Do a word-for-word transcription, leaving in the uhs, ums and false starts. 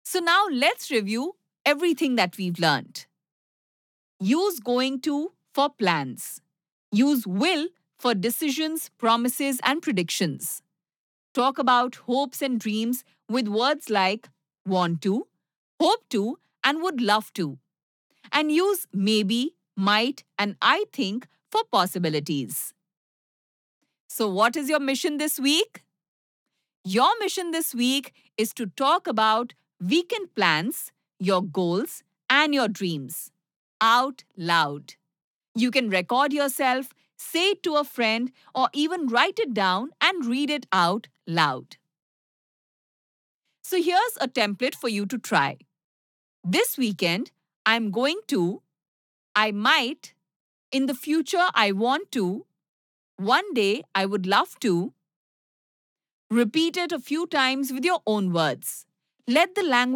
So now let's review everything that we've learned. Use going to for plans. Use will for decisions, promises, and predictions. Talk about hopes and dreams with words like want to, hope to, and would love to. And use maybe, might, and I think for possibilities. So, what is your mission this week? Your mission this week is to talk about weekend plans, your goals, and your dreams out loud. You can record yourself, say it to a friend, or even write it down and read it out loud. So here's a template for you to try. This weekend, I'm going to, I might, in the future, I want to, one day, I would love to. Repeat it a few times with your own words. Let the language